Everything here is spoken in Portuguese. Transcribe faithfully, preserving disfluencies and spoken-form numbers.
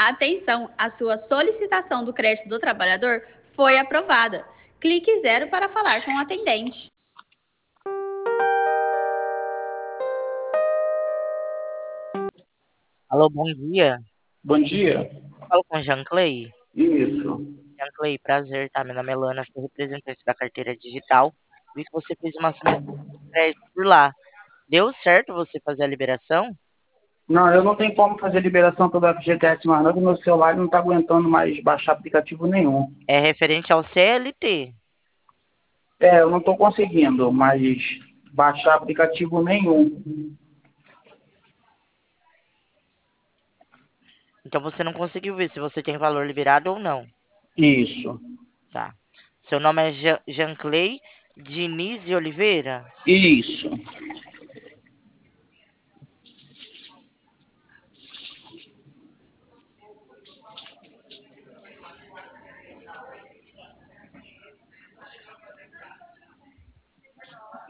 Atenção, a sua solicitação do crédito do trabalhador foi aprovada. Clique zero para falar com o atendente. Alô, bom dia. Bom dia. Falo com o Jean Clay. Isso. Jean Clay, prazer, tá? Meu nome é Lana, sou representante da carteira digital. Vi que você fez uma assinatura de crédito por lá. Deu certo você fazer a liberação? Não, eu não tenho como fazer liberação pelo F G T S mais não, porque meu celular não está aguentando mais baixar aplicativo nenhum. É referente ao C L T. É, eu não estou conseguindo mais baixar aplicativo nenhum. Então você não conseguiu ver se você tem valor liberado ou não. Isso. Tá. Seu nome é Jean, Jean Clay Diniz de Oliveira? Isso.